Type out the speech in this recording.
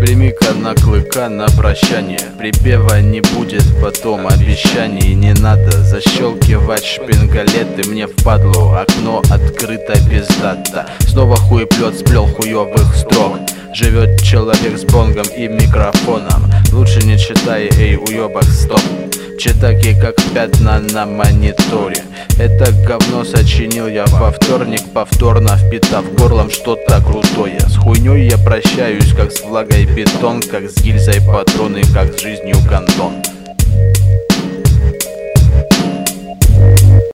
Прими-ка на клыка на прощание. Припева не будет, потом обещаний не надо защелкивать шпингалеты. Мне впадло, окно открыто пиздата. Снова хуеплет сплел хуёвых строк. Живет человек с бонгом и микрофоном. Лучше не читай, эй, уёбок, стоп. Читаки как пятна на мониторе. Это говно сочинил я во вторник, повторно впитав горлом что-то крутое. С хуйней я прощаюсь, как с влагой бетон, как с гильзой патроны, как с жизнью гандон.